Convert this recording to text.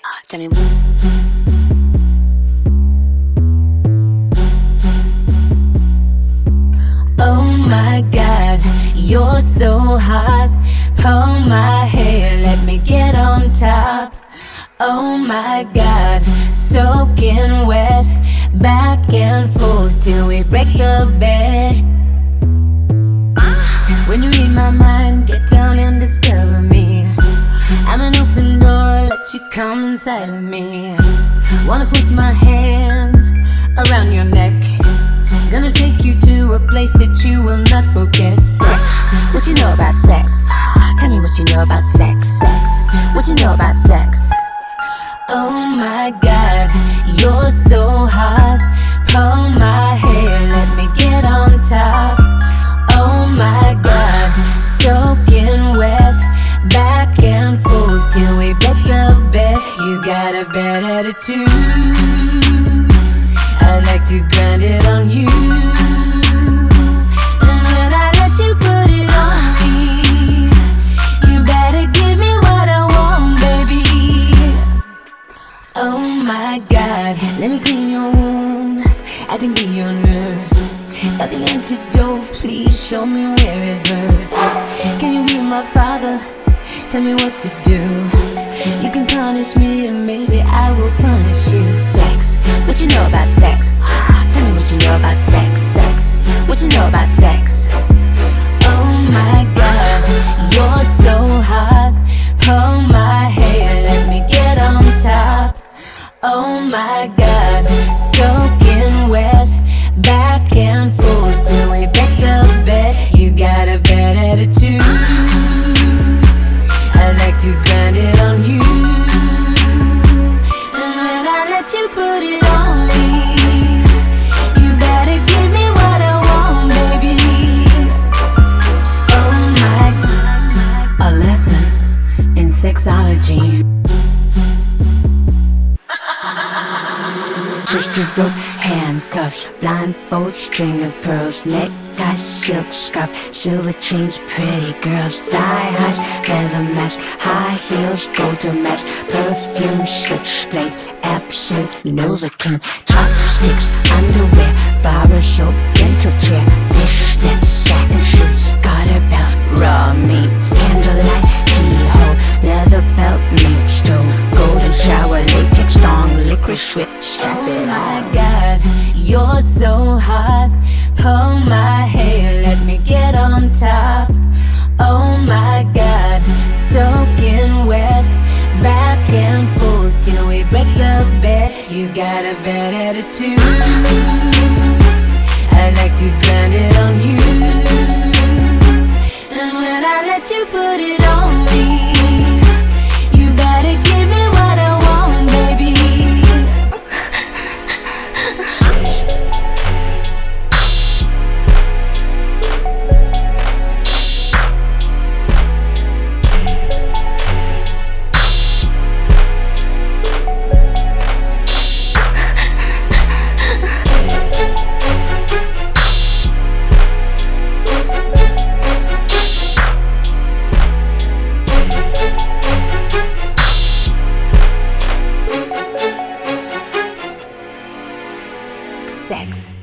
Tell me. Oh my God, you're so hot. Pull my hair, let me get on top. Oh my God, soaking wet, back and forth till we break the bed. When you read my mind, get down and discover me. I'm an open door, let you come inside of me. Wanna put my hands around your neck. Gonna take you to a place that you will not forget. Sex, what you know about sex? Tell me what you know about sex. Sex, what you know about sex? Oh my God, you're so hot. Pull my hair, let me get on top. Oh my God, soaking wet, back and forth till we break the bed. You got a bad attitude, I like to grind it on you. And when I let you put it on me, you better give me what I want, baby. Oh my God, let me clean your wound, I can be your nurse. Got the antidote, please show me where it hurts. Can you be my father? Tell me what to do. You can punish me and maybe I will punish you. Sex, what you know about sex? Tell me what you know about sex. Sex, what you know about sex? Oh my God, you're so hot. Pull my hair, let me get on top. Oh my God, soaking wet, back and forth till we break the bed. You got a bad attitude, I like to grind it on you. And when I let you put it on me, you better give me what I want, baby. Oh my God. A lesson in sexology. Twisted rope, handcuffs, blindfold, string of pearls, necktie, silk scarf, silver chains, pretty girls, thigh highs, leather masks, high heels, golden masks, perfume, switchblade, absinthe, Novocaine, chopsticks, underwear, bar soap, dental chair, fishnet, satin shoes, garter belt, raw meat, candlelight, keyhole, leather belt, mint stove, golden shower, latex thong, licorice whip, strap it on. Oh my God, you're so hot. Pull my hair, let me get on top. Oh my God, soaking wet, back and forth till we break the bed. You got a bad attitude, I like to grind it on you. And when I let you put it on me, you better give me what I want, baby. Sex.